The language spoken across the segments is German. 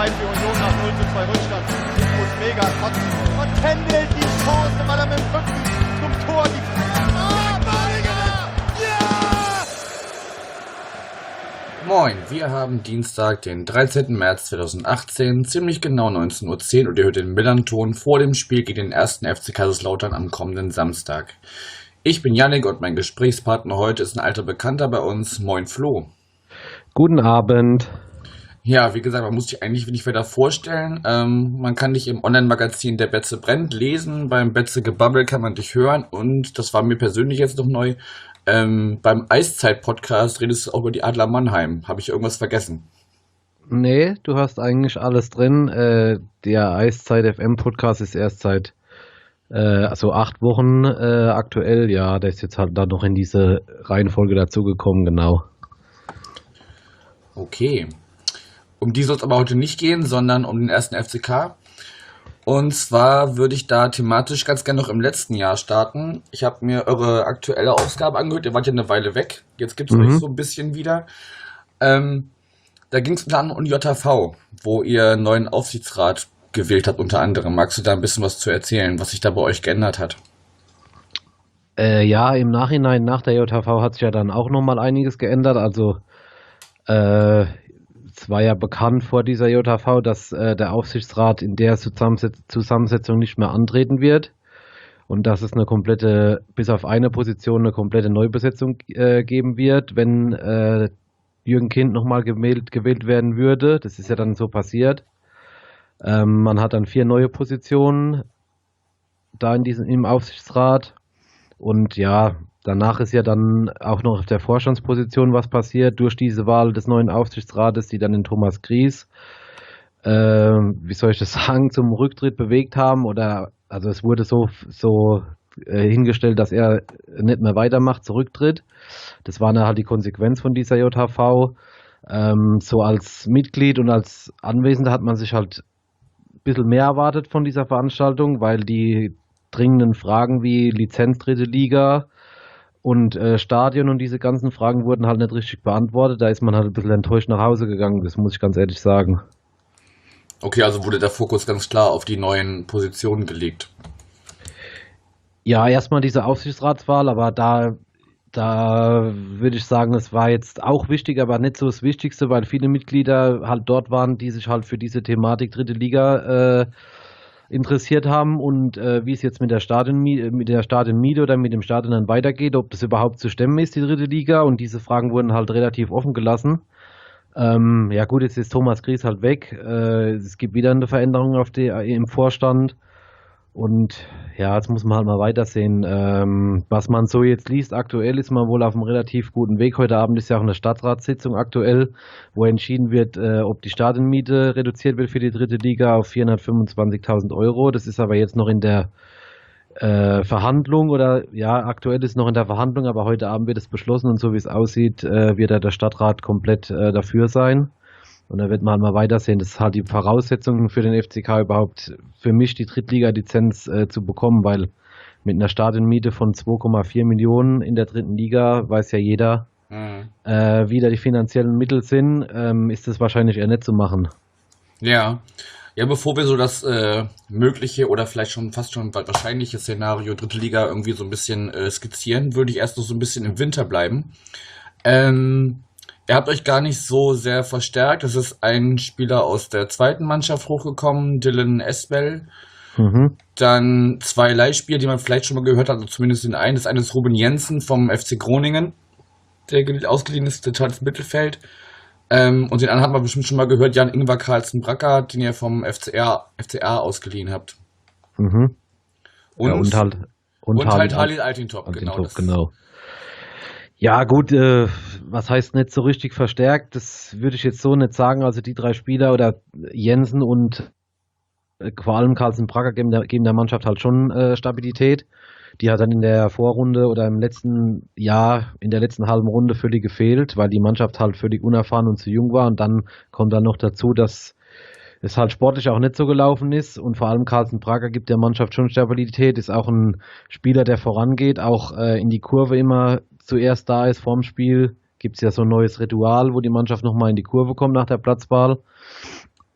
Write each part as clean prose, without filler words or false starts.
Befreiend für Union nach 0:2 Rückstand. Infos mega kotzen und pendelt die Chance, weil er mit dem Rücken zum Tor die Moin, wir haben Dienstag, den 13. März 2018, ziemlich genau 19:10 Uhr und ihr hört den Millern-Ton vor dem Spiel gegen den 1. FC Kaiserslautern am kommenden Samstag. Ich bin Yannick und mein Gesprächspartner heute ist ein alter Bekannter bei uns. Moin Flo. Guten Abend. Ja, wie gesagt, man muss dich eigentlich nicht weiter vorstellen. Man kann dich im Online-Magazin Der Betze brennt lesen, beim Betze Gebabbel kann man dich hören und das war mir persönlich jetzt noch neu. Beim Eiszeit-Podcast redest du auch über die Adler Mannheim. Habe ich irgendwas vergessen? Nee, du hast eigentlich alles drin. Der Eiszeit FM Podcast ist erst seit 8 Wochen aktuell. Ja, der ist jetzt halt da noch in diese Reihenfolge dazugekommen, genau. Okay. Um die soll es aber heute nicht gehen, sondern um den 1. FCK. Und zwar würde ich da thematisch ganz gerne noch im letzten Jahr starten. Ich habe mir eure aktuelle Ausgabe angehört. Ihr wart ja eine Weile weg. Jetzt gibt es euch so ein bisschen wieder. Da ging es unter anderem um JV, wo ihr einen neuen Aufsichtsrat gewählt habt unter anderem. Magst du da ein bisschen was zu erzählen, was sich da bei euch geändert hat? Ja, im Nachhinein, nach der JV hat sich ja dann auch nochmal einiges geändert. Also es war ja bekannt vor dieser JV, dass der Aufsichtsrat in der Zusammensetzung nicht mehr antreten wird und dass es eine komplette, bis auf eine Position, eine komplette Neubesetzung geben wird, wenn Jürgen Kind nochmal gewählt werden würde. Das ist ja dann so passiert. Man hat dann 4 neue Positionen da im Aufsichtsrat und ja, danach ist ja dann auch noch auf der Vorstandsposition was passiert durch diese Wahl des neuen Aufsichtsrates, die dann den Thomas Gries, wie soll ich das sagen, zum Rücktritt bewegt haben. Oder also es wurde so hingestellt, dass er nicht mehr weitermacht, zurücktritt. Das war dann halt die Konsequenz von dieser JHV. So als Mitglied und als Anwesender hat man sich halt ein bisschen mehr erwartet von dieser Veranstaltung, weil die dringenden Fragen wie Lizenz dritte Liga und Stadion und diese ganzen Fragen wurden halt nicht richtig beantwortet. Da ist man halt ein bisschen enttäuscht nach Hause gegangen, das muss ich ganz ehrlich sagen. Okay, also wurde der Fokus ganz klar auf die neuen Positionen gelegt. Ja, erstmal diese Aufsichtsratswahl, aber da würde ich sagen, es war jetzt auch wichtig, aber nicht so das Wichtigste, weil viele Mitglieder halt dort waren, die sich halt für diese Thematik dritte Liga interessiert haben und wie es jetzt mit der Stadionmiete oder mit dem Stadion dann weitergeht, ob das überhaupt zu stemmen ist, die dritte Liga, und diese Fragen wurden halt relativ offen gelassen. Ja gut, jetzt ist Thomas Gries halt weg, es gibt wieder eine Veränderung im Vorstand und ja, jetzt muss man halt mal weitersehen. Was man so jetzt liest, aktuell ist man wohl auf einem relativ guten Weg. Heute Abend ist ja auch eine Stadtratssitzung aktuell, wo entschieden wird, ob die Stadionmiete reduziert wird für die dritte Liga auf 425.000 Euro. Das ist aber jetzt noch in der Verhandlung oder ja, aktuell ist es noch in der Verhandlung, aber heute Abend wird es beschlossen und so wie es aussieht, wird der Stadtrat komplett dafür sein. Und da wird man halt mal weitersehen. Das ist halt die Voraussetzung für den FCK überhaupt für mich, die Drittliga-Lizenz zu bekommen, weil mit einer Stadionmiete von 2,4 Millionen in der dritten Liga weiß ja jeder, wie da die finanziellen Mittel sind, ist das wahrscheinlich eher nicht zu machen. Ja. Ja, bevor wir so das mögliche oder vielleicht schon fast schon wahrscheinliche Szenario dritte Liga irgendwie so ein bisschen skizzieren, würde ich erst noch so ein bisschen im Winter bleiben. Ihr habt euch gar nicht so sehr verstärkt. Es ist ein Spieler aus der zweiten Mannschaft hochgekommen, Dylan Esbell. Dann 2 Leihspieler, die man vielleicht schon mal gehört hat, also zumindest den einen. Das eine ist Ruben Jensen vom FC Groningen, der ausgeliehen ist, zentrales Mittelfeld. Und den anderen hat man bestimmt schon mal gehört, Jan-Ingvar Carlsen-Bracker, den ihr vom FCA ausgeliehen habt. Und, ja, und halt Halil Altintop, genau. Ja gut, was heißt nicht so richtig verstärkt, das würde ich jetzt so nicht sagen. Also die 3 Spieler oder Jensen und vor allem Carlsen-Bracker geben der Mannschaft halt schon Stabilität. Die hat dann in der Vorrunde oder im letzten Jahr, in der letzten halben Runde völlig gefehlt, weil die Mannschaft halt völlig unerfahren und zu jung war. Und dann kommt dann noch dazu, dass es halt sportlich auch nicht so gelaufen ist. Und vor allem Carlsen-Bracker gibt der Mannschaft schon Stabilität, ist auch ein Spieler, der vorangeht, auch in die Kurve immer zuerst da ist vorm Spiel. Gibt es ja so ein neues Ritual, wo die Mannschaft nochmal in die Kurve kommt nach der Platzwahl.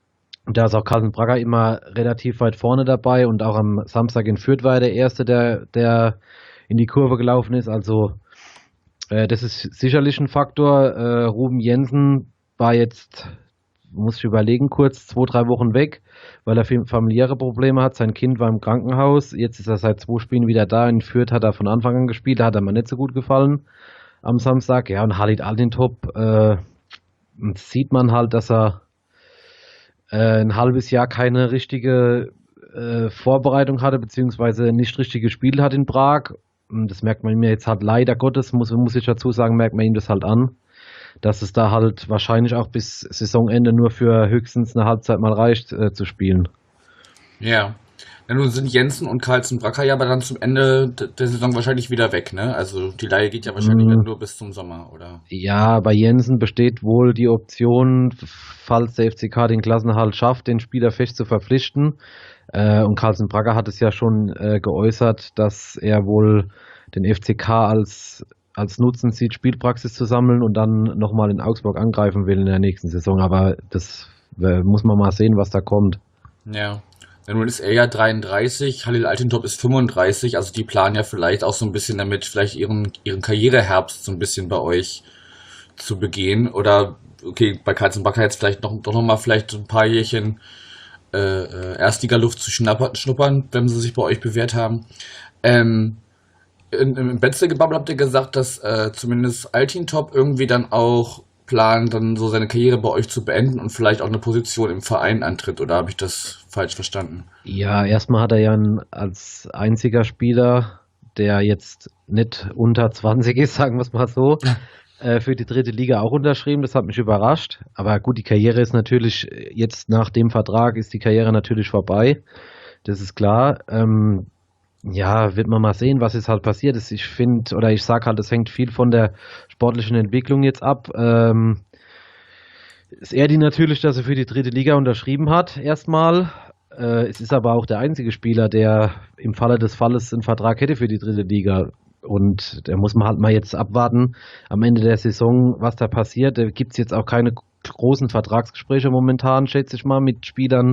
Und da ist auch Carsten Bragger immer relativ weit vorne dabei und auch am Samstag in Fürth war er der Erste, der in die Kurve gelaufen ist. Also das ist sicherlich ein Faktor. Ruben Jensen war jetzt, muss ich überlegen, kurz 2, 3 Wochen weg, weil er familiäre Probleme hat. Sein Kind war im Krankenhaus. Jetzt ist er seit 2 Spielen wieder da. In Fürth hat er von Anfang an gespielt. Da hat er mir nicht so gut gefallen am Samstag. Ja, und Halit Altintop sieht man halt, dass er ein halbes Jahr keine richtige Vorbereitung hatte, beziehungsweise nicht richtig gespielt hat in Prag. Und das merkt man mir jetzt halt leider Gottes, muss ich dazu sagen, merkt man ihm das halt an, dass es da halt wahrscheinlich auch bis Saisonende nur für höchstens eine Halbzeit mal reicht zu spielen. Ja. Ja, nun sind Jensen und Carlsen Bracker ja aber dann zum Ende der Saison wahrscheinlich wieder weg, ne? Also die Leihe geht ja wahrscheinlich dann nur bis zum Sommer, oder? Ja, bei Jensen besteht wohl die Option, falls der FCK den Klassenerhalt schafft, den Spieler fest zu verpflichten. Und Carlsen Bragger hat es ja schon geäußert, dass er wohl den FCK als Nutzen sieht, Spielpraxis zu sammeln und dann nochmal in Augsburg angreifen will in der nächsten Saison. Aber das muss man mal sehen, was da kommt. Ja. Ja, nun ist er ja 33, Halil Altintop ist 35, also die planen ja vielleicht auch so ein bisschen damit, vielleicht ihren Karriereherbst so ein bisschen bei euch zu begehen. Oder, okay, bei Carlsen Bracker jetzt vielleicht doch noch mal vielleicht so ein paar Jährchen Erstligaluft zu schnuppern, wenn sie sich bei euch bewährt haben. Im Betze-Gebabbel habt ihr gesagt, dass zumindest Altintop irgendwie dann auch plant, dann so seine Karriere bei euch zu beenden und vielleicht auch eine Position im Verein antritt, oder habe ich das falsch verstanden? Ja, erstmal hat er ja als einziger Spieler, der jetzt nicht unter 20 ist, sagen wir es mal so, für die 3. Liga auch unterschrieben. Das hat mich überrascht. Aber gut, die Karriere ist natürlich, jetzt nach dem Vertrag ist die Karriere natürlich vorbei. Das ist klar. Ja, wird man mal sehen, was jetzt halt passiert ist. Ich finde, oder ich sage halt, es hängt viel von der sportlichen Entwicklung jetzt ab. Ist er die natürlich, dass er für die 3. Liga unterschrieben hat, erstmal. Es ist aber auch der einzige Spieler, der im Falle des Falles einen Vertrag hätte für die 3. Liga. Und da muss man halt mal jetzt abwarten am Ende der Saison, was da passiert. Da gibt es jetzt auch keine großen Vertragsgespräche momentan, schätze ich mal, mit Spielern,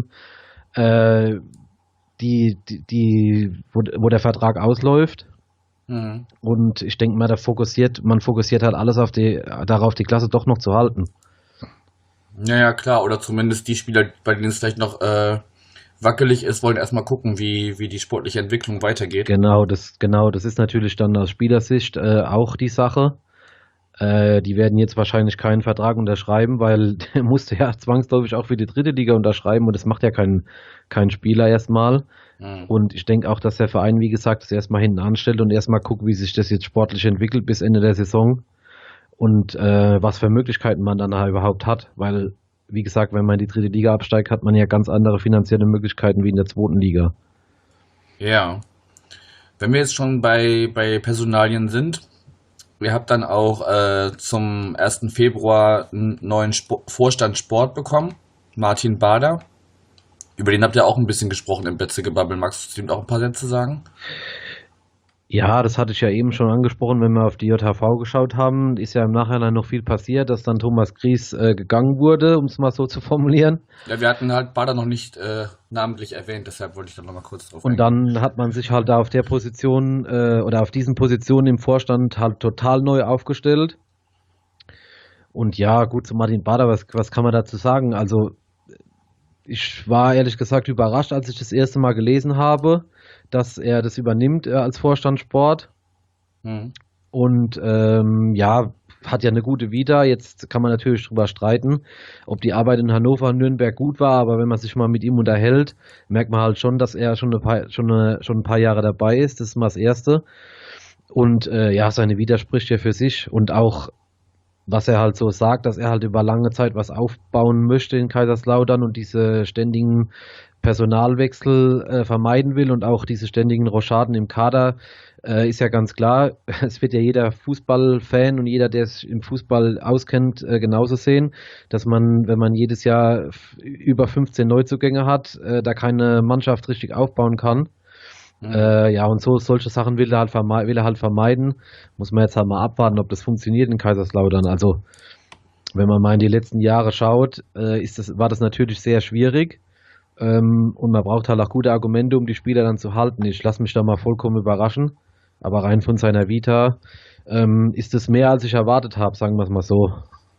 wo der Vertrag ausläuft. Mhm. Und ich denke mal, man fokussiert halt alles darauf, die Klasse doch noch zu halten. Ja, klar, oder zumindest die Spieler, bei denen es vielleicht noch wackelig ist, wollen erstmal gucken, wie die sportliche Entwicklung weitergeht. Genau, das ist natürlich dann aus Spielersicht auch die Sache. Die werden jetzt wahrscheinlich keinen Vertrag unterschreiben, weil der musste ja zwangsläufig auch für die 3. Liga unterschreiben und das macht ja kein Spieler erstmal. Mhm. Und ich denke auch, dass der Verein, wie gesagt, das erstmal hinten anstellt und erstmal guckt, wie sich das jetzt sportlich entwickelt bis Ende der Saison und was für Möglichkeiten man dann da überhaupt hat, weil, wie gesagt, wenn man in die 3. Liga absteigt, hat man ja ganz andere finanzielle Möglichkeiten wie in der 2. Liga. Ja. Wenn wir jetzt schon bei Personalien sind, ihr habt dann auch zum 1. Februar einen neuen Vorstand Sport bekommen, Martin Bader. Über den habt ihr auch ein bisschen gesprochen im Betze-Gebabbel. Magst du zu dem auch ein paar Sätze sagen? Ja, das hatte ich ja eben schon angesprochen, wenn wir auf die JHV geschaut haben. Ist ja im Nachhinein noch viel passiert, dass dann Thomas Gries gegangen wurde, um es mal so zu formulieren. Ja, wir hatten halt Bader noch nicht namentlich erwähnt, deshalb wollte ich da nochmal kurz drauf Und eingehen. dann hat man sich halt da auf der Position oder auf diesen Positionen im Vorstand halt total neu aufgestellt. Und ja, gut, zu Martin Bader, was kann man dazu sagen? Also ich war ehrlich gesagt überrascht, als ich das erste Mal gelesen habe, dass er das übernimmt als Vorstand Sport. Mhm. Und ja, hat ja eine gute Vita. Jetzt kann man natürlich drüber streiten, ob die Arbeit in Hannover und Nürnberg gut war, aber wenn man sich mal mit ihm unterhält, merkt man halt schon, dass er schon ein paar Jahre dabei ist. Das ist mal das Erste. Und ja, seine Vita spricht ja für sich und auch, was er halt so sagt, dass er halt über lange Zeit was aufbauen möchte in Kaiserslautern und diese ständigen Personalwechsel vermeiden will und auch diese ständigen Rochaden im Kader, ist ja ganz klar. Es wird ja jeder Fußballfan und jeder, der sich im Fußball auskennt, genauso sehen, dass man, wenn man jedes Jahr über 15 Neuzugänge hat, da keine Mannschaft richtig aufbauen kann. Mhm. Ja, und solche Sachen will er halt vermeiden. Muss man jetzt halt mal abwarten, ob das funktioniert in Kaiserslautern. Also, wenn man mal in die letzten Jahre schaut, war das natürlich sehr schwierig. Und man braucht halt auch gute Argumente, um die Spieler dann zu halten. Ich lasse mich da mal vollkommen überraschen. Aber rein von seiner Vita ist es mehr, als ich erwartet habe, sagen wir es mal so.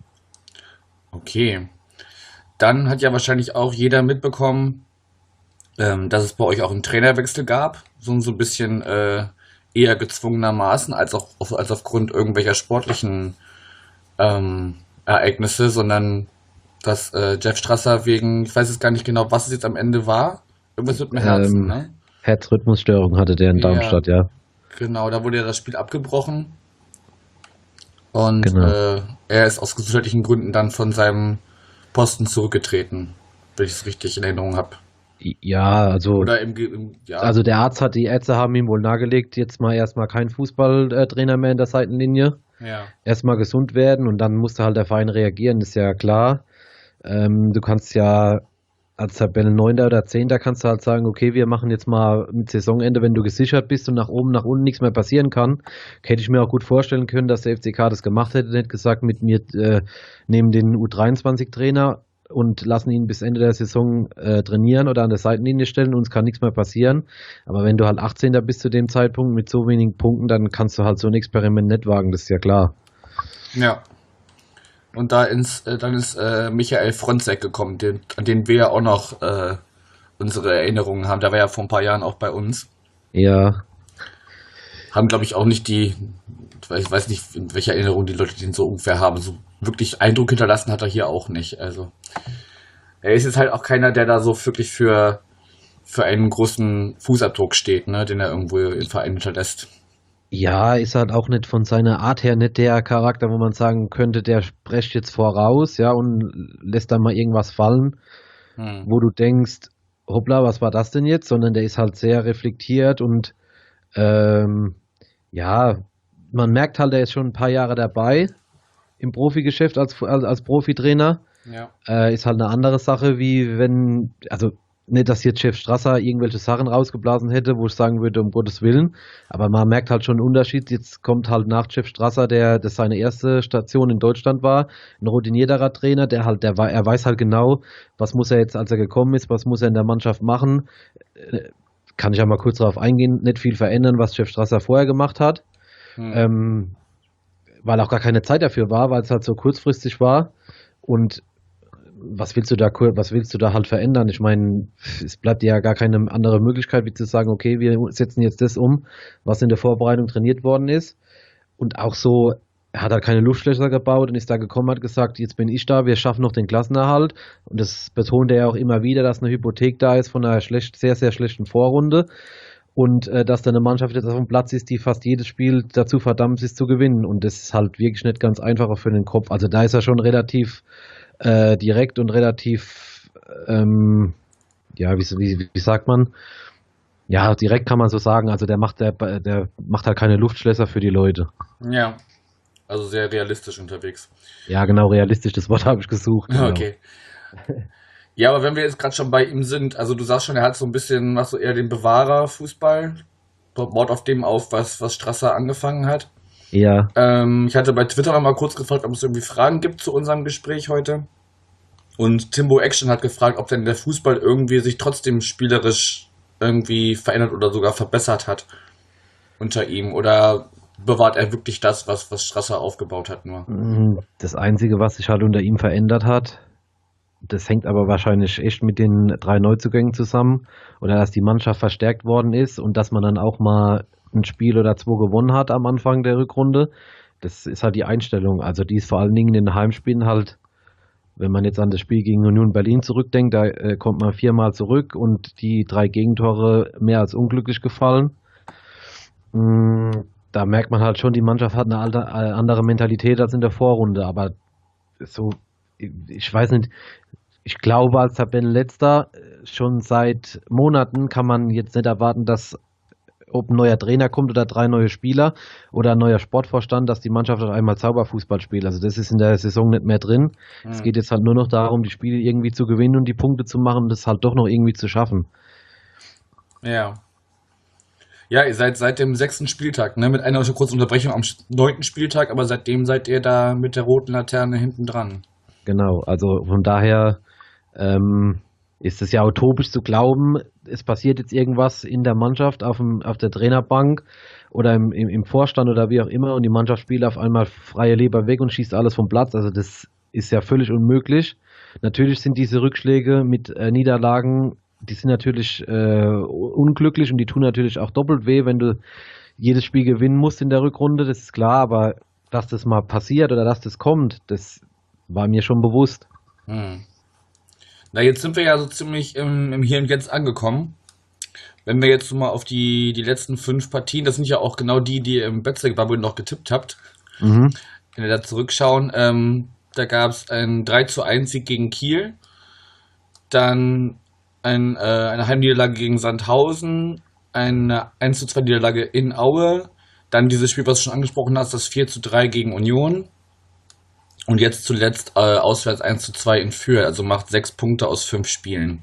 Okay. Dann hat ja wahrscheinlich auch jeder mitbekommen, dass es bei euch auch einen Trainerwechsel gab. So ein bisschen eher gezwungenermaßen, als aufgrund irgendwelcher sportlichen Ereignisse, sondern dass Jeff Strasser wegen, ich weiß jetzt gar nicht genau, was es jetzt am Ende war. Irgendwas mit dem Herzen, ne? Herzrhythmusstörung hatte der in Ja, Darmstadt, ja. genau, da wurde ja das Spiel abgebrochen und Genau. er ist aus gesundheitlichen Gründen dann von seinem Posten zurückgetreten, wenn ich es richtig in Erinnerung habe. Ja, Oder ja, also die Ärzte haben ihm wohl nahegelegt, jetzt mal erstmal kein Fußballtrainer mehr in der Seitenlinie. ja, Erstmal gesund werden und dann musste halt der Verein reagieren, ist ja klar. Du kannst ja als Tabellenneunter oder Zehnter kannst du halt sagen, okay, wir machen jetzt mal mit Saisonende, wenn du gesichert bist und nach oben, nach unten nichts mehr passieren kann. Hätte ich mir auch gut vorstellen können, dass der FCK das gemacht hätte, nicht gesagt, mit mir nehmen den U23-Trainer und lassen ihn bis Ende der Saison trainieren oder an der Seitenlinie stellen, uns kann nichts mehr passieren. Aber wenn du halt 18. bist zu dem Zeitpunkt mit so wenigen Punkten, dann kannst du halt so ein Experiment nicht wagen, das ist ja klar. ja. Und dann ist Michael Fronzek gekommen, an den wir ja auch noch unsere Erinnerungen haben. Der war ja vor ein paar Jahren auch bei uns. Ja, Haben, glaube ich, auch nicht ich weiß nicht, in welcher Erinnerung die Leute den so ungefähr haben. So wirklich Eindruck hinterlassen hat er hier auch nicht. Also er ist jetzt halt auch keiner, der da so wirklich für einen großen Fußabdruck steht, ne, den er irgendwo im Verein hinterlässt. ja, ist halt auch nicht von seiner Art her nicht der Charakter, wo man sagen könnte, der sprecht jetzt voraus, ja, und lässt dann mal irgendwas fallen, Hm. wo du denkst, hoppla, was war das denn jetzt? Sondern der ist halt sehr reflektiert und ähm, ja, man merkt halt, der ist schon ein paar Jahre dabei im Profigeschäft als Profitrainer. Ja. Ist halt eine andere Sache, wie wenn, also nicht, dass jetzt Chef Strasser irgendwelche Sachen rausgeblasen hätte, wo ich sagen würde, um Gottes Willen, aber man merkt halt schon einen Unterschied. Jetzt kommt halt nach Chef Strasser, das seine erste Station in Deutschland war, ein routinierterer Trainer, er weiß halt genau, was muss er jetzt, als er gekommen ist, was muss er in der Mannschaft machen. Kann ich ja mal kurz darauf eingehen, nicht viel verändern, was Chef Strasser vorher gemacht hat, Hm. weil auch gar keine Zeit dafür war, weil es halt so kurzfristig war. Und was willst du da halt verändern? Ich meine, es bleibt dir ja gar keine andere Möglichkeit, wie zu sagen, okay, wir setzen jetzt das um, was in der Vorbereitung trainiert worden ist. Und auch so, er hat halt keine Luftschlösser gebaut und ist da gekommen, hat gesagt, jetzt bin ich da, wir schaffen noch den Klassenerhalt. Und das betont er ja auch immer wieder, dass eine Hypothek da ist von einer sehr, sehr schlechten Vorrunde. Und dass da eine Mannschaft jetzt auf dem Platz ist, die fast jedes Spiel dazu verdammt ist zu gewinnen. Und das ist halt wirklich nicht ganz einfach auch für den Kopf. Also da ist er schon relativ direkt und relativ, ja, wie sagt man? Ja, direkt kann man so sagen. Also der macht halt keine Luftschlösser für die Leute. Ja. Also sehr realistisch unterwegs. Ja, genau, realistisch, das Wort habe ich gesucht. Genau. Okay. Ja, aber wenn wir jetzt gerade schon bei ihm sind, also du sagst schon, er hat so ein bisschen, machst so eher den Bewahrer-Fußball, baut auf dem auf, was Strasser angefangen hat. Ja, Ich hatte bei Twitter noch mal kurz gefragt, ob es irgendwie Fragen gibt zu unserem Gespräch heute. Und Timbo Action hat gefragt, ob denn der Fußball irgendwie sich trotzdem spielerisch irgendwie verändert oder sogar verbessert hat unter ihm. Oder bewahrt er wirklich das, was Strasser aufgebaut hat nur? das Einzige, was sich halt unter ihm verändert hat, das hängt aber wahrscheinlich echt mit den 3 Neuzugängen zusammen oder dass die Mannschaft verstärkt worden ist und dass man dann auch mal ein Spiel oder 2 gewonnen hat am Anfang der Rückrunde. Das ist halt die Einstellung. Also die ist vor allen Dingen in den Heimspielen halt, wenn man jetzt an das Spiel gegen Union Berlin zurückdenkt, da kommt man 4-mal zurück und die 3 Gegentore mehr als unglücklich gefallen. Da merkt man halt schon, die Mannschaft hat eine andere Mentalität als in der Vorrunde, aber so, ich weiß nicht, ich glaube, als Tabellenletzter schon seit Monaten kann man jetzt nicht erwarten, dass ob ein neuer Trainer kommt oder 3 neue Spieler oder ein neuer Sportvorstand, dass die Mannschaft auf einmal Zauberfußball spielt. Also das ist in der Saison nicht mehr drin. Es geht jetzt halt nur noch darum, die Spiele irgendwie zu gewinnen und die Punkte zu machen und das halt doch noch irgendwie zu schaffen. Ja. Ja, ihr seid seit dem 6. Spieltag, ne? Mit einer kurzen Unterbrechung am 9. Spieltag, aber seitdem seid ihr da mit der roten Laterne hinten dran. Genau, also von daher, ist es ja utopisch zu glauben, es passiert jetzt irgendwas in der Mannschaft, auf der Trainerbank oder im Vorstand oder wie auch immer und die Mannschaft spielt auf einmal freie Leber weg und schießt alles vom Platz. Also das ist ja völlig unmöglich. Natürlich sind diese Rückschläge mit Niederlagen, die sind natürlich unglücklich und die tun natürlich auch doppelt weh, wenn du jedes Spiel gewinnen musst in der Rückrunde, das ist klar, aber dass das mal passiert oder dass das kommt, das war mir schon bewusst. Hm. Na, jetzt sind wir ja so ziemlich im Hier und Jetzt angekommen. Wenn wir jetzt so mal auf die letzten 5 Partien, das sind ja auch genau die im Betzeck war, wo ihr noch getippt habt, Mhm. wenn wir da zurückschauen, da gab es einen 3:1 Sieg gegen Kiel, dann eine Heimniederlage gegen Sandhausen, eine 1:2 Niederlage in Aue, dann dieses Spiel, was du schon angesprochen hast, das 4:3 gegen Union und jetzt zuletzt auswärts 1:2 in Fürth, also macht 6 Punkte aus 5 Spielen.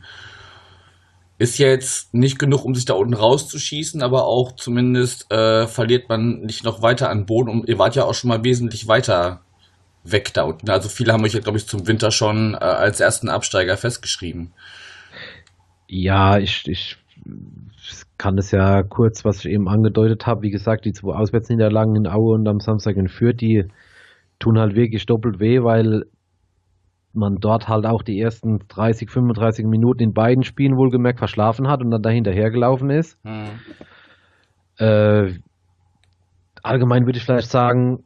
Ist ja jetzt nicht genug, um sich da unten rauszuschießen, aber auch zumindest verliert man nicht noch weiter an Boden und ihr wart ja auch schon mal wesentlich weiter weg da unten. Also viele haben euch ja, glaube ich, zum Winter schon als ersten Absteiger festgeschrieben. Ja, ich kann das ja kurz, was ich eben angedeutet habe. Wie gesagt, die 2 Auswärtsniederlagen in Aue und am Samstag in Fürth, die tun halt wirklich doppelt weh, weil man dort halt auch die ersten 30, 35 Minuten in beiden Spielen wohlgemerkt verschlafen hat und dann dahinterher gelaufen ist. Hm. Äh, allgemein würde ich vielleicht sagen,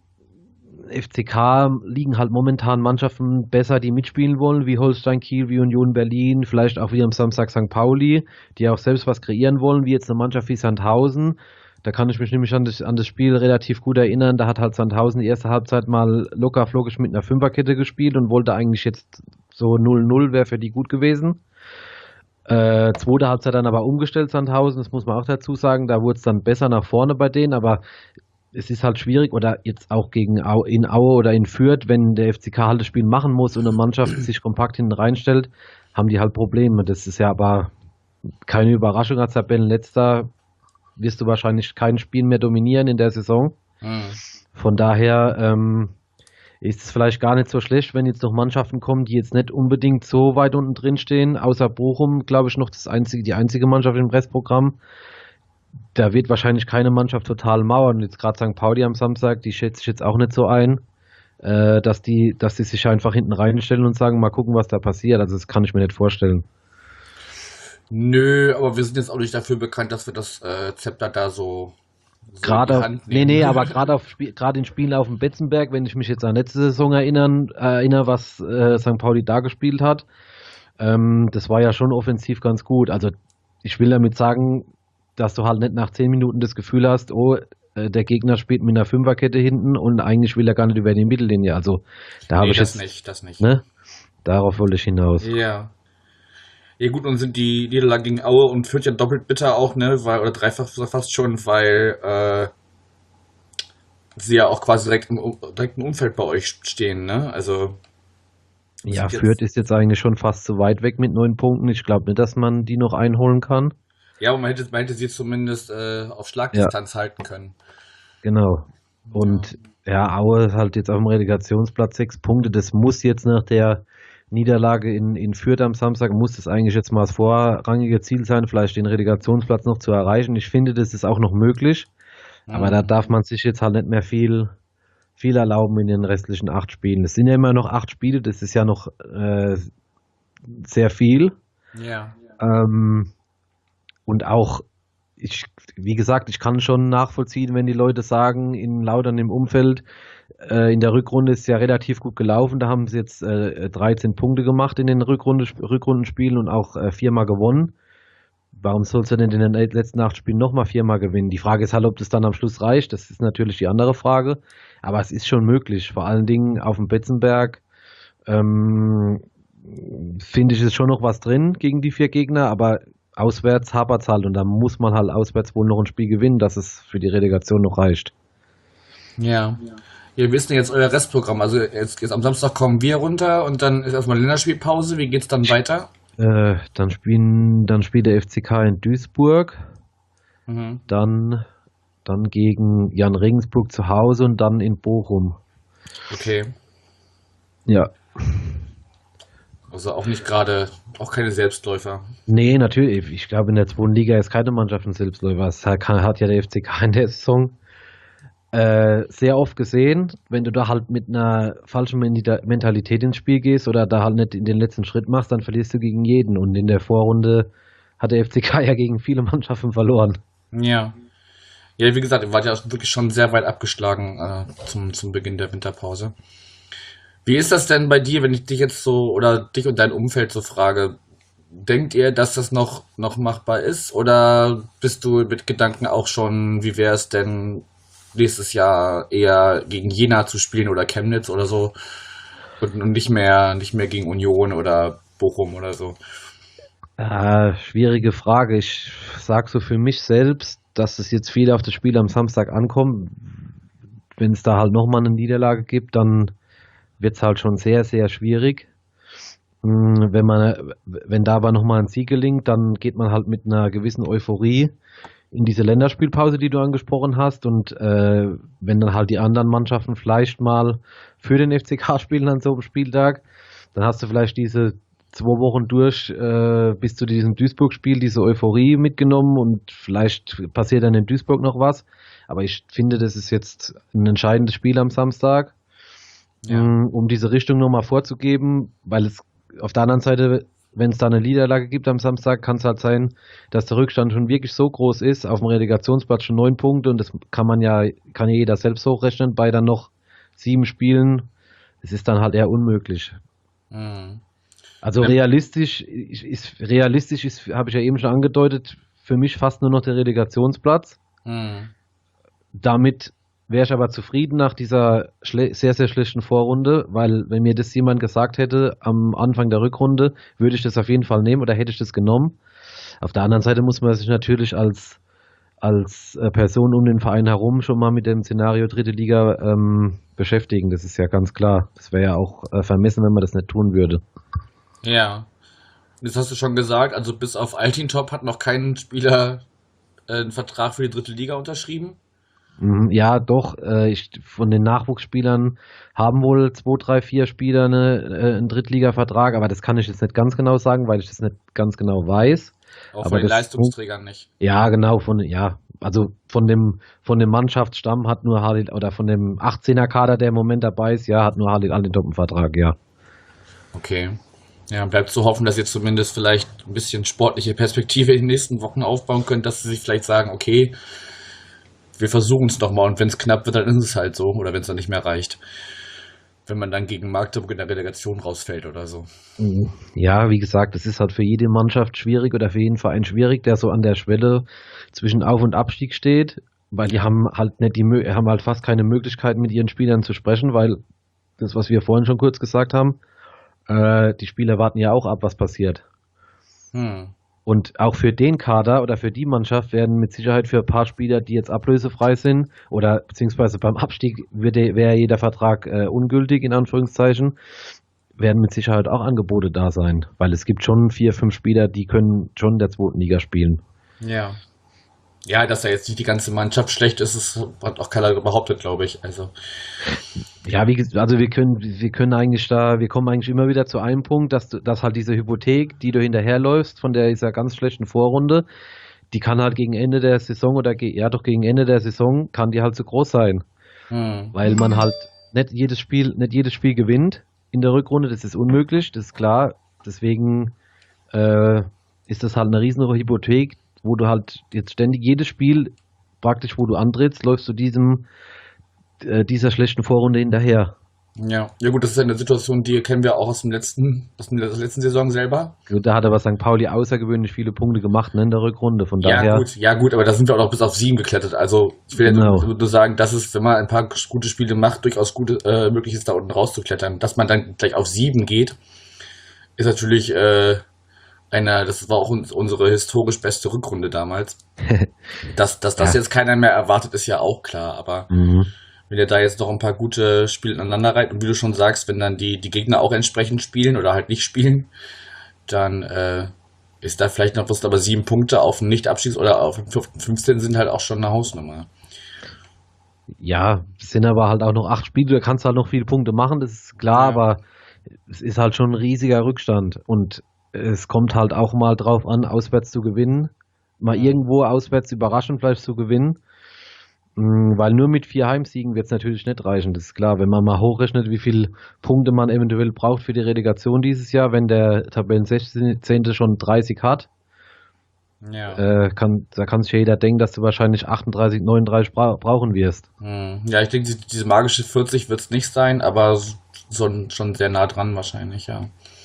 FCK liegen halt momentan Mannschaften besser, die mitspielen wollen, wie Holstein Kiel, wie Union Berlin, vielleicht auch wie am Samstag St. Pauli, die auch selbst was kreieren wollen, wie jetzt eine Mannschaft wie Sandhausen. Da kann ich mich nämlich an das Spiel relativ gut erinnern. Da hat halt Sandhausen die erste Halbzeit mal locker flockig mit einer Fünferkette gespielt und wollte eigentlich jetzt so 0-0 wäre für die gut gewesen. Zweite Halbzeit dann aber umgestellt Sandhausen, das muss man auch dazu sagen. Da wurde es dann besser nach vorne bei denen, aber es ist halt schwierig oder jetzt auch in Aue oder in Fürth, wenn der FCK halt das Spiel machen muss und eine Mannschaft sich kompakt hinten reinstellt, haben die halt Probleme. Das ist ja aber keine Überraschung als Tabellenletzter. Wirst du wahrscheinlich kein Spiel mehr dominieren in der Saison. Hm. Von daher ist es vielleicht gar nicht so schlecht, wenn jetzt noch Mannschaften kommen, die jetzt nicht unbedingt so weit unten drin stehen. Außer Bochum, glaube ich, noch die einzige Mannschaft im Restprogramm. Da wird wahrscheinlich keine Mannschaft total mauern. Und jetzt gerade St. Pauli am Samstag, die schätze ich jetzt auch nicht so ein, dass die sich einfach hinten reinstellen und sagen, mal gucken, was da passiert. Also das kann ich mir nicht vorstellen. Nö, aber wir sind jetzt auch nicht dafür bekannt, dass wir das Zepter da so in die Gerade, Hand nehmen. nee, aber gerade in Spielen auf dem Betzenberg, wenn ich mich jetzt an letzte Saison erinnere, was St. Pauli da gespielt hat, das war ja schon offensiv ganz gut. Also ich will damit sagen, dass du halt nicht nach 10 Minuten das Gefühl hast, oh, der Gegner spielt mit einer Fünferkette hinten und eigentlich will er gar nicht über die Mittellinie. Also da habe Nee, ich das jetzt, nicht, das nicht. ne? Darauf wollte ich hinaus. Ja. Ja gut, und sind die Niederlagen gegen Aue und Fürth ja doppelt bitter auch, ne? Weil, oder dreifach fast schon, weil sie ja auch quasi direkt im direkten Umfeld bei euch stehen, ne? Also Ja, sind jetzt. Fürth ist jetzt eigentlich schon fast zu weit weg mit 9 Punkten. Ich glaube nicht, dass man die noch einholen kann. Ja, aber man hätte sie zumindest auf Ja, Schlagdistanz halten können. genau. Ja. Und ja, Aue ist halt jetzt auf dem Relegationsplatz 6 Punkte. Das muss jetzt nach der Niederlage in Fürth am Samstag, muss das eigentlich jetzt mal das vorrangige Ziel sein, vielleicht den Relegationsplatz noch zu erreichen. Ich finde, das ist auch noch möglich. Aber da Mhm. darf man sich jetzt halt nicht mehr viel erlauben in den restlichen 8 Spielen. Es sind ja immer noch 8 Spiele, das ist ja noch sehr viel. Ja. Ähm, und auch, wie gesagt, ich kann schon nachvollziehen, wenn die Leute sagen, in Lautern im Umfeld, in der Rückrunde ist es ja relativ gut gelaufen. Da haben sie jetzt 13 Punkte gemacht in den Rückrundenspielen und auch 4-mal gewonnen. Warum sollst du denn in den letzten 8 Spielen nochmal 4-mal gewinnen? Die Frage ist halt, ob das dann am Schluss reicht. Das ist natürlich die andere Frage. Aber es ist schon möglich. Vor allen Dingen auf dem Betzenberg finde ich es schon noch was drin gegen die 4 Gegner. Aber auswärts hapert es halt. Und da muss man halt auswärts wohl noch ein Spiel gewinnen, dass es für die Relegation noch reicht. Ja. Wir wissen jetzt euer Restprogramm. Also jetzt am Samstag kommen wir runter und dann ist erstmal Länderspielpause. Wie geht's dann weiter? Dann spielt der FCK in Duisburg. Mhm. Dann gegen Jan Regensburg zu Hause und dann in Bochum. Okay. Ja. Also auch nicht gerade, auch keine Selbstläufer. Nee, natürlich. Ich glaube, in der zweiten Liga ist keine Mannschaft ein Selbstläufer. Das hat ja der FCK in der Saison sehr oft gesehen. Wenn du da halt mit einer falschen Mentalität ins Spiel gehst oder da halt nicht in den letzten Schritt machst, dann verlierst du gegen jeden. Und in der Vorrunde hat der FCK ja gegen viele Mannschaften verloren. Ja. Ja, wie gesagt, ihr wart ja wirklich schon sehr weit abgeschlagen zum Beginn der Winterpause. Wie ist das denn bei dir, wenn ich dich jetzt so oder dich und dein Umfeld so frage? Denkt ihr, dass das noch machbar ist? Oder bist du mit Gedanken auch schon, wie wäre es denn nächstes Jahr eher gegen Jena zu spielen oder Chemnitz oder so und nicht mehr gegen Union oder Bochum oder so? Schwierige Frage. Ich sag so für mich selbst, dass es jetzt viel auf das Spiel am Samstag ankommt. Wenn es da halt nochmal eine Niederlage gibt, dann wird es halt schon sehr, sehr schwierig. Wenn da aber nochmal ein Sieg gelingt, dann geht man halt mit einer gewissen Euphorie in diese Länderspielpause, die du angesprochen hast. Und wenn dann halt die anderen Mannschaften vielleicht mal für den FCK spielen an so einem Spieltag, dann hast du vielleicht diese 2 Wochen durch bis zu diesem Duisburg-Spiel diese Euphorie mitgenommen und vielleicht passiert dann in Duisburg noch was. Aber ich finde, das ist jetzt ein entscheidendes Spiel am Samstag, Ja. um diese Richtung nochmal vorzugeben, weil es auf der anderen Seite, wenn es da eine Niederlage gibt am Samstag, kann es halt sein, dass der Rückstand schon wirklich so groß ist, auf dem Relegationsplatz schon 9 Punkte und das kann ja jeder selbst hochrechnen, bei dann noch 7 Spielen, es ist dann halt eher unmöglich. Mhm. Also Ähm, realistisch ist, habe ich ja eben schon angedeutet, für mich fast nur noch der Relegationsplatz. mhm. Damit wäre ich aber zufrieden nach dieser sehr, sehr schlechten Vorrunde, weil wenn mir das jemand gesagt hätte am Anfang der Rückrunde, würde ich das auf jeden Fall nehmen oder hätte ich das genommen. Auf der anderen Seite muss man sich natürlich als Person um den Verein herum schon mal mit dem Szenario dritte Liga beschäftigen. Das ist ja ganz klar. Das wäre ja auch vermessen, wenn man das nicht tun würde. Ja. Das hast du schon gesagt, also bis auf Altintop hat noch kein Spieler einen Vertrag für die dritte Liga unterschrieben. Ja, doch. Von den Nachwuchsspielern haben wohl 2, 3, 4 Spieler einen Drittliga-Vertrag, aber das kann ich jetzt nicht ganz genau sagen, weil ich das nicht ganz genau weiß. Auch von Aber den das, Leistungsträgern nicht. ja, genau, also von dem Mannschaftsstamm hat nur Halil, oder von dem 18er-Kader, der im Moment dabei ist, ja, hat nur Halil Altintop einen Vertrag, ja. Okay. Ja, bleibt zu hoffen, dass ihr zumindest vielleicht ein bisschen sportliche Perspektive in den nächsten Wochen aufbauen könnt, dass sie sich vielleicht sagen, okay, wir versuchen es doch mal und wenn es knapp wird, dann ist es halt so. Oder wenn es dann nicht mehr reicht. Wenn man dann gegen Magdeburg in der Relegation rausfällt oder so. Ja, wie gesagt, es ist halt für jede Mannschaft schwierig oder für jeden Verein schwierig, der so an der Schwelle zwischen Auf- und Abstieg steht, weil die haben halt nicht haben halt fast keine Möglichkeit, mit ihren Spielern zu sprechen, weil das, was wir vorhin schon kurz gesagt haben, die Spieler warten ja auch ab, was passiert. Hm. Und auch für den Kader oder für die Mannschaft werden mit Sicherheit für ein paar Spieler, die jetzt ablösefrei sind, oder beziehungsweise beim Abstieg wäre jeder Vertrag ungültig, in Anführungszeichen, werden mit Sicherheit auch Angebote da sein. Weil es gibt schon 4, 5 Spieler, die können schon in der zweiten Liga spielen. Ja. Ja, dass da jetzt nicht die ganze Mannschaft schlecht ist, hat auch keiner behauptet, glaube ich. Also, Ja, also wir kommen eigentlich immer wieder zu einem Punkt, dass halt diese Hypothek, die du hinterherläufst von dieser ganz schlechten Vorrunde, die kann halt gegen Ende der Saison gegen Ende der Saison kann die halt so groß sein, hm. weil man halt nicht jedes Spiel gewinnt in der Rückrunde, das ist unmöglich, das ist klar, deswegen ist das halt eine riesen Hypothek, wo du halt jetzt ständig jedes Spiel praktisch, wo du antrittst, läufst du dieser schlechten Vorrunde hinterher. Ja. Ja gut, das ist ja eine Situation, die kennen wir auch aus der letzten Saison selber. Gut, da hat aber St. Pauli außergewöhnlich viele Punkte gemacht, ne, in der Rückrunde. Von daher, Ja gut, aber da sind wir auch noch bis auf 7 geklettert. Also ich will ja genau. nur sagen, dass es, wenn man ein paar gute Spiele macht, durchaus möglich ist, da unten rauszuklettern. Dass man dann gleich auf 7 geht, ist natürlich das war auch unsere historisch beste Rückrunde damals. Dass das Ja. jetzt keiner mehr erwartet, ist ja auch klar. Aber Mhm. wenn ihr da jetzt noch ein paar gute Spiele ineinander reiht und wie du schon sagst, wenn dann die Gegner auch entsprechend spielen oder halt nicht spielen, dann ist da vielleicht noch was, aber 7 Punkte auf dem Nicht-Abstiegs- oder auf dem 15. sind halt auch schon eine Hausnummer. Ja, es sind aber halt auch noch 8 Spiele, du kannst halt noch viele Punkte machen, das ist klar, Ja. aber es ist halt schon ein riesiger Rückstand und es kommt halt auch mal drauf an, auswärts zu gewinnen, mal Mhm. irgendwo auswärts überraschend vielleicht zu gewinnen. Weil nur mit 4 Heimsiegen wird es natürlich nicht reichen, das ist klar. Wenn man mal hochrechnet, wie viele Punkte man eventuell braucht für die Relegation dieses Jahr, wenn der Tabellen 16. schon 30 hat, Ja. da kann sich jeder denken, dass du wahrscheinlich 38, 39 brauchen wirst. Ja, ich denke, diese magische 40 wird es nicht sein, aber schon sehr nah dran wahrscheinlich, ja.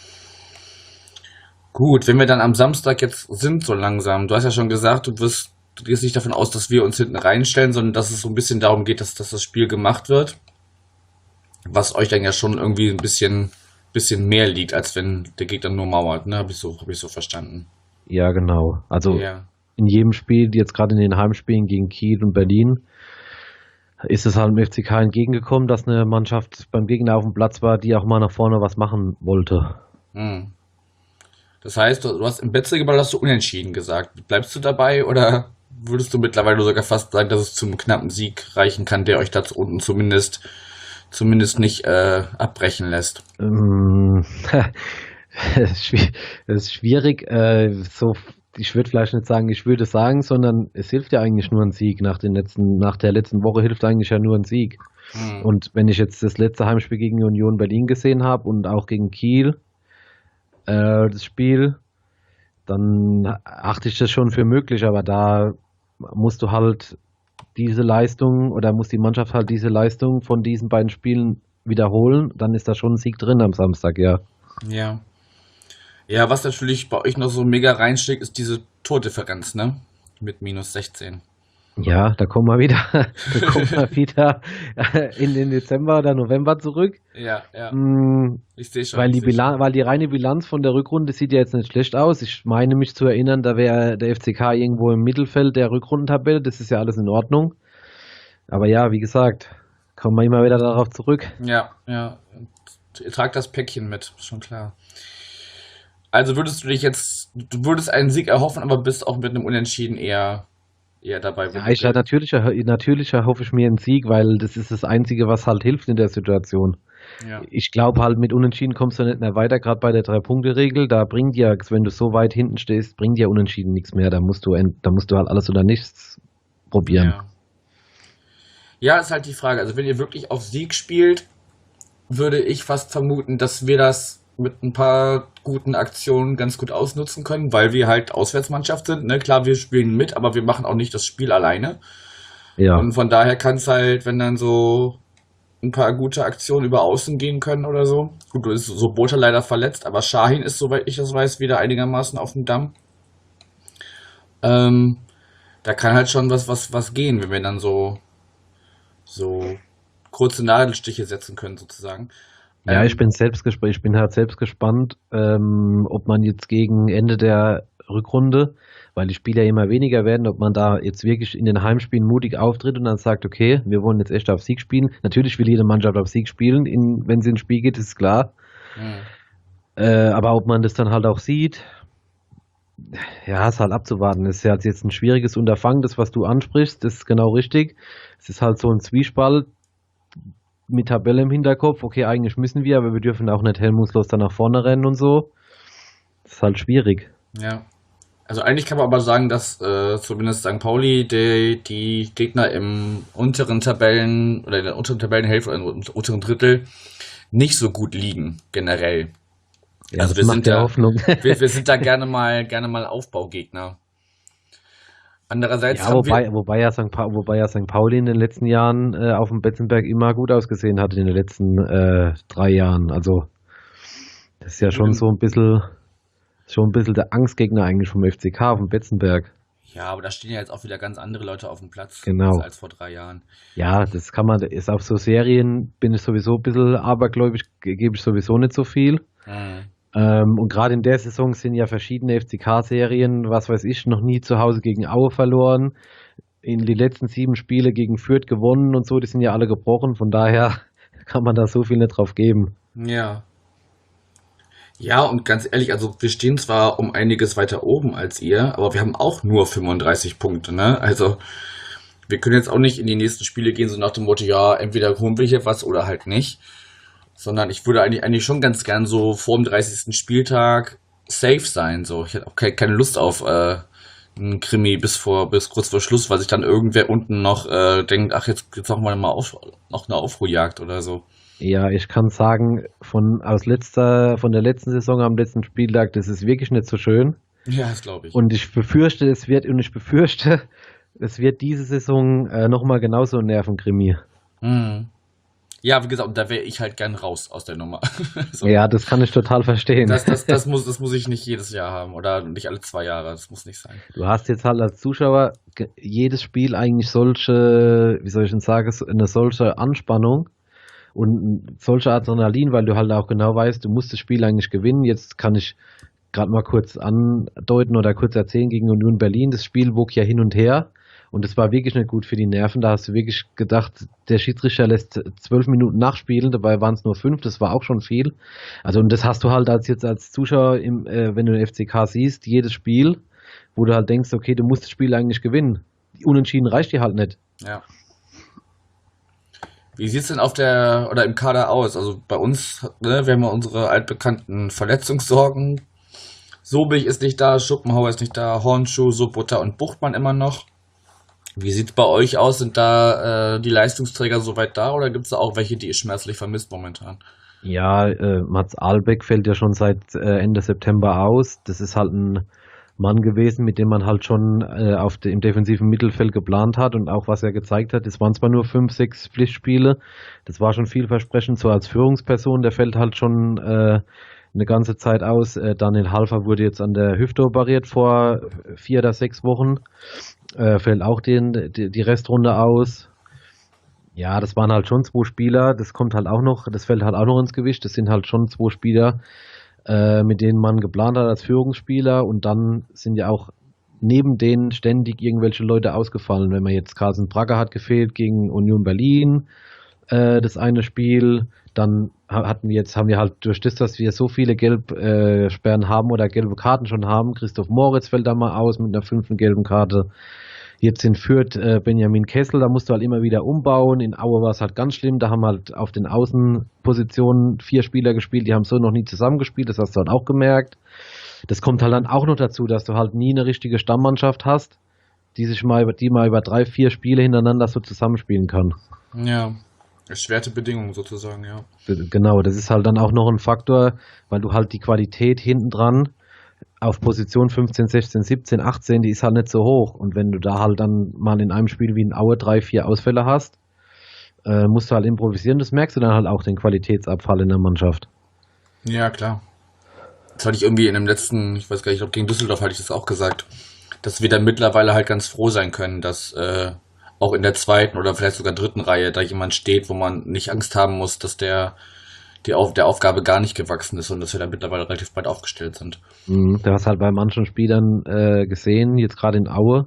Gut, wenn wir dann am Samstag jetzt sind, so langsam. Du hast ja schon gesagt, du gehst nicht davon aus, dass wir uns hinten reinstellen, sondern dass es so ein bisschen darum geht, dass das Spiel gemacht wird. Was euch dann ja schon irgendwie ein bisschen mehr liegt, als wenn der Gegner nur mauert, ne? Hab ich so verstanden. Ja, genau. Also Ja. in jedem Spiel, jetzt gerade in den Heimspielen gegen Kiel und Berlin, ist es halt dem FCK entgegengekommen, dass eine Mannschaft beim Gegner auf dem Platz war, die auch mal nach vorne was machen wollte. Hm. Das heißt, du hast im Betzegeball hast du unentschieden gesagt. Bleibst du dabei oder würdest du mittlerweile sogar fast sagen, dass es zum knappen Sieg reichen kann, der euch da unten zumindest nicht abbrechen lässt? Es ist schwierig, ich würde vielleicht nicht sagen, ich würde sagen, sondern es hilft ja eigentlich nur ein Sieg. Nach der letzten Woche hilft eigentlich ja nur ein Sieg. Hm. Und wenn ich jetzt das letzte Heimspiel gegen Union Berlin gesehen habe und auch gegen Kiel, das Spiel, dann achte ich das schon für möglich, aber da musst du halt diese Leistung oder muss die Mannschaft halt diese Leistung von diesen beiden Spielen wiederholen, dann ist da schon ein Sieg drin am Samstag, ja. Ja. Ja, was natürlich bei euch noch so mega reinsteckt, ist diese Tordifferenz, ne? Mit -16. Ja, da kommen wir wieder, da kommen wir wieder in den Dezember oder November zurück. Ja, ja. Mm, Ich sehe schon. Weil Ich die seh schon. Bilanz, weil die reine Bilanz von der Rückrunde sieht ja jetzt nicht schlecht aus. Ich meine mich zu erinnern, da wäre der FCK irgendwo im Mittelfeld der Rückrundentabelle. Das ist ja alles in Ordnung. Aber ja, wie gesagt, kommen wir immer wieder darauf zurück. Ja, ja. Ihr tragt das Päckchen mit, ist schon klar. Also du würdest einen Sieg erhoffen, aber bist auch mit einem Unentschieden eher dabei. Ja, natürlich erhoffe ich mir einen Sieg, weil das ist das Einzige, was halt hilft in der Situation. Ja, Ich glaube halt, mit Unentschieden kommst du nicht mehr weiter, gerade bei der Drei-Punkte-Regel. Da bringt ja, wenn du so weit hinten stehst, bringt ja Unentschieden nichts mehr. Da musst du halt alles oder nichts probieren. ja. Ja, ist halt die Frage. Also wenn ihr wirklich auf Sieg spielt, würde ich fast vermuten, dass wir das mit ein paar guten Aktionen ganz gut ausnutzen können, weil wir halt Auswärtsmannschaft sind. Ne? Klar, wir spielen mit, aber wir machen auch nicht das Spiel alleine. Ja, Und von daher kann es halt, wenn dann so ein paar gute Aktionen über Außen gehen können oder so. Gut, du ist so Botha leider verletzt, aber Shahin ist, soweit ich das weiß, wieder einigermaßen auf dem Damm. Ähm, Da kann halt schon was gehen, wenn wir dann so kurze Nadelstiche setzen können, sozusagen. ja, Ähm, ich bin halt selbst gespannt, ob man jetzt gegen Ende der Rückrunde, weil die Spieler immer weniger werden, ob man da jetzt wirklich in den Heimspielen mutig auftritt und dann sagt, okay, wir wollen jetzt echt auf Sieg spielen. Natürlich will jede Mannschaft auf Sieg spielen, wenn sie ins Spiel geht, ist klar. hm, Aber ob man das dann halt auch sieht, ja, ist halt abzuwarten. Das ist ja jetzt ein schwieriges Unterfangen, das, was du ansprichst, das ist genau richtig. Es ist halt so ein Zwiespalt mit Tabelle im Hinterkopf. Okay, eigentlich müssen wir, aber wir dürfen auch nicht helmungslos dann nach vorne rennen und so. Das ist halt schwierig. ja. Also eigentlich kann man aber sagen, dass zumindest St. Pauli die Gegner im unteren Tabellen oder in der unteren Tabellenhälfte oder im unteren Drittel nicht so gut liegen, generell. Ja, Also das wir macht sind ja da, Hoffnung. wir sind da gerne mal Aufbaugegner. Andererseits Ja, haben wir, wobei ja St. Pauli in den letzten Jahren auf dem Betzenberg immer gut ausgesehen hat in den letzten 3 Jahren. Also das ist ja schon ein bisschen der Angstgegner eigentlich vom FCK, vom Betzenberg. ja, aber da stehen ja jetzt auch wieder ganz andere Leute auf dem Platz Genau. als vor 3 Jahren. Ja, ist auf so Serien bin ich sowieso ein bisschen abergläubisch, gebe ich sowieso nicht so viel. Hm. Und gerade in der Saison sind ja verschiedene FCK-Serien, was weiß ich, noch nie zu Hause gegen Aue verloren. In die letzten 7 Spiele gegen Fürth gewonnen und so, die sind ja alle gebrochen. Von daher kann man da so viel nicht drauf geben. Ja. Ja, und ganz ehrlich, also wir stehen zwar um einiges weiter oben als ihr, aber wir haben auch nur 35 Punkte, ne? Also wir können jetzt auch nicht in die nächsten Spiele gehen, so nach dem Motto, ja, entweder holen wir hier was oder halt nicht. sondern ich würde eigentlich schon ganz gern so vor dem 30. Spieltag safe sein. So, ich hätte auch keine Lust auf einen Krimi bis kurz vor Schluss, weil sich dann irgendwer unten noch denkt, ach, jetzt machen wir mal noch eine Aufholjagd oder so. Ja, ich kann sagen, von der letzten Saison am letzten Spieltag, das ist wirklich nicht so schön. Ja, das glaube ich. Und ich befürchte, es wird diese Saison nochmal genauso ein Nervenkrimi. Mhm. Ja, wie gesagt, da wäre ich halt gern raus aus der Nummer. So. Ja, das kann ich total verstehen. Das muss ich nicht jedes Jahr haben oder nicht alle 2 Jahre. Das muss nicht sein. Du hast jetzt halt als Zuschauer jedes Spiel eigentlich solche, wie soll ich denn sagen, eine solche Anspannung und solche Adrenalin, weil du halt auch genau weißt, du musst das Spiel eigentlich gewinnen. Jetzt kann ich gerade mal kurz andeuten oder kurz erzählen gegen Union Berlin. Das Spiel wog ja hin und her. Und das war wirklich nicht gut für die Nerven. Da hast du wirklich gedacht, der Schiedsrichter lässt 12 Minuten nachspielen, dabei waren es nur 5, das war auch schon viel. Also und das hast du halt als Zuschauer, wenn du den FCK siehst, jedes Spiel, wo du halt denkst, okay, du musst das Spiel eigentlich gewinnen. Unentschieden reicht dir halt nicht. Ja. Wie sieht's denn im Kader aus? Also bei uns, ne, wir haben ja unsere altbekannten Verletzungssorgen. Sobich ist nicht da, Schopenhauer ist nicht da, Hornschuh, Sobota und Buchtmann immer noch. Wie sieht's bei euch aus? Sind da die Leistungsträger soweit da oder gibt's da auch welche, die ihr schmerzlich vermisst momentan? Ja, Mats Ahlbeck fällt ja schon seit Ende September aus. Das ist halt ein Mann gewesen, mit dem man halt schon im defensiven Mittelfeld geplant hat und auch was er gezeigt hat. Es waren zwar nur 5, 6 Pflichtspiele, das war schon vielversprechend, so als Führungsperson, der fällt halt schon eine ganze Zeit aus. Daniel Halfer wurde jetzt an der Hüfte operiert vor 4 oder 6 Wochen. Fällt auch die Restrunde aus. Ja, das waren halt schon 2 Spieler. Das fällt halt auch noch ins Gewicht. Das sind halt schon 2 Spieler, mit denen man geplant hat als Führungsspieler. Und dann sind ja auch neben denen ständig irgendwelche Leute ausgefallen. Wenn man jetzt Carsten Bragger hat gefehlt gegen Union Berlin, das eine Spiel. Dann haben wir halt durch das, dass wir so viele Gelbsperren haben oder gelbe Karten schon haben. Christoph Moritz fällt da mal aus mit einer 5. gelben Karte. Jetzt in Fürth Benjamin Kessel, da musst du halt immer wieder umbauen. In Aue war es halt ganz schlimm. Da haben halt auf den Außenpositionen 4 Spieler gespielt, die haben so noch nie zusammengespielt. Das hast du halt auch gemerkt. Das kommt halt dann auch noch dazu, dass du halt nie eine richtige Stammmannschaft hast, die mal über 3, 4 Spiele hintereinander so zusammenspielen kann. Ja, erschwerte Bedingungen sozusagen, ja. Genau, das ist halt dann auch noch ein Faktor, weil du halt die Qualität hinten dran auf Position 15, 16, 17, 18, die ist halt nicht so hoch. Und wenn du da halt dann mal in einem Spiel wie in Aue 3, 4 Ausfälle hast, musst du halt improvisieren. Das merkst du dann halt auch, den Qualitätsabfall in der Mannschaft. Ja, klar. Das hatte ich irgendwie in dem letzten, ich weiß gar nicht, ob gegen Düsseldorf hatte ich das auch gesagt, dass wir dann mittlerweile halt ganz froh sein können, dass auch in der 2. oder vielleicht sogar 3. Reihe da jemand steht, wo man nicht Angst haben muss, dass der Aufgabe gar nicht gewachsen ist und dass wir da mittlerweile relativ breit aufgestellt sind. Du hast halt bei manchen Spielern gesehen, jetzt gerade in Aue,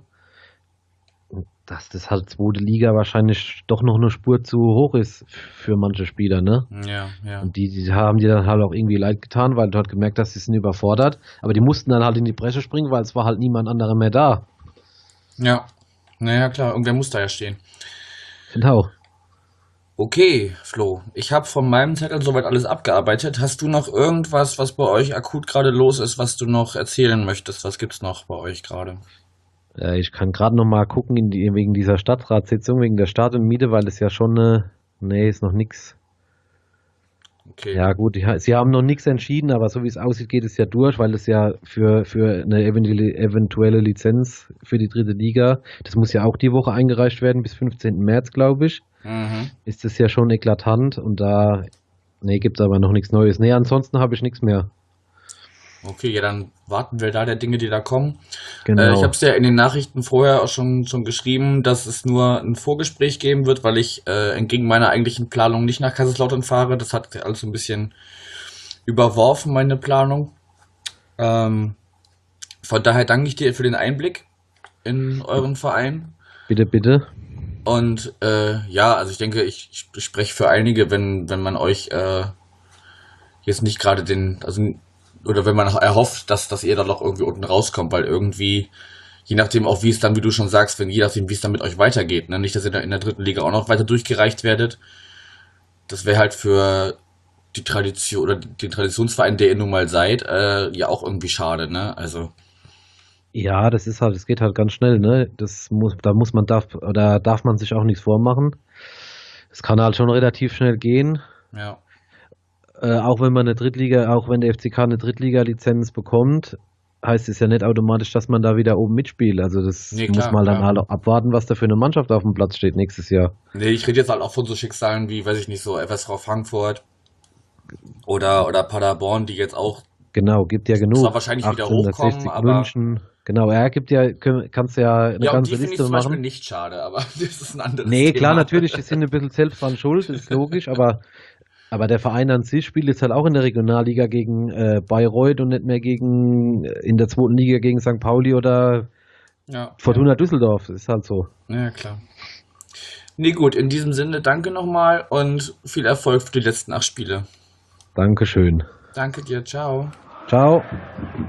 dass das halt 2. Liga wahrscheinlich doch noch eine Spur zu hoch ist für manche Spieler, ne? Ja, ja. Und die haben dir dann halt auch irgendwie leid getan, weil du halt gemerkt hast, sie sind überfordert. Aber die mussten dann halt in die Bresche springen, weil es war halt niemand anderer mehr da. Ja, naja, klar, irgendwer muss da ja stehen. Genau. Okay, Flo, ich habe von meinem Zettel soweit alles abgearbeitet. Hast du noch irgendwas, was bei euch akut gerade los ist, was du noch erzählen möchtest? Was gibt's noch bei euch gerade? Ich kann gerade noch mal gucken wegen dieser Stadtratssitzung, wegen der Start und Miete, weil es ja schon nee, ist noch nichts. Okay. Ja gut, sie haben noch nichts entschieden, aber so wie es aussieht, geht es ja durch, weil es ja für eine eventuelle Lizenz für die 3. Liga, das muss ja auch die Woche eingereicht werden, bis 15. März, glaube ich, ist das ja schon eklatant und gibt es aber noch nichts Neues. Nee, ansonsten habe ich nichts mehr. Okay, ja, dann warten wir da der Dinge, die da kommen. Genau. Ich habe es ja in den Nachrichten vorher auch schon geschrieben, dass es nur ein Vorgespräch geben wird, weil ich entgegen meiner eigentlichen Planung nicht nach Kaiserslautern fahre. Das hat alles so ein bisschen überworfen, meine Planung. Von daher danke ich dir für den Einblick in euren Verein. Bitte, bitte. Und ja, also ich denke, ich spreche für einige, wenn man euch jetzt nicht gerade oder wenn man erhofft, dass ihr da noch irgendwie unten rauskommt, weil irgendwie, je nachdem auch wie es dann, wie du schon sagst, je nachdem wie es dann mit euch weitergeht, ne? Nicht, dass ihr da in der 3. Liga auch noch weiter durchgereicht werdet. Das wäre halt für die Tradition oder den Traditionsverein, der ihr nun mal seid, ja auch irgendwie schade, ne? Also, Ja, das ist halt, es geht halt ganz schnell, ne? Darf man sich auch nichts vormachen. Es kann halt schon relativ schnell gehen. ja. Auch wenn auch wenn der FCK eine Drittliga-Lizenz bekommt, heißt es ja nicht automatisch, dass man da wieder oben mitspielt. Also das Nee, muss klar, man dann klar. halt auch abwarten, was da für eine Mannschaft auf dem Platz steht nächstes Jahr. Nee, ich rede jetzt halt auch von so Schicksalen wie, weiß ich nicht, so FSV Frankfurt oder Paderborn, die jetzt auch Genau, gibt ja zwar genug. wahrscheinlich wieder hochkommen, 1860 aber München. Genau, ja, kannst ja eine ja, um ganze die finde ich Liste zum Beispiel machen. nicht schade, aber das ist ein anderes Nee, klar, Thema. natürlich, die sind ein bisschen selbst dran schuld, ist logisch, aber der Verein an sich spielt jetzt halt auch in der Regionalliga gegen Bayreuth und nicht mehr in der zweiten Liga gegen St. Pauli oder Ja, ja, Fortuna Düsseldorf. Ist halt so. ja, klar. Nee, gut, in diesem Sinne, danke nochmal und viel Erfolg für die letzten 8 Spiele. Dankeschön. Danke dir, ciao. Ciao.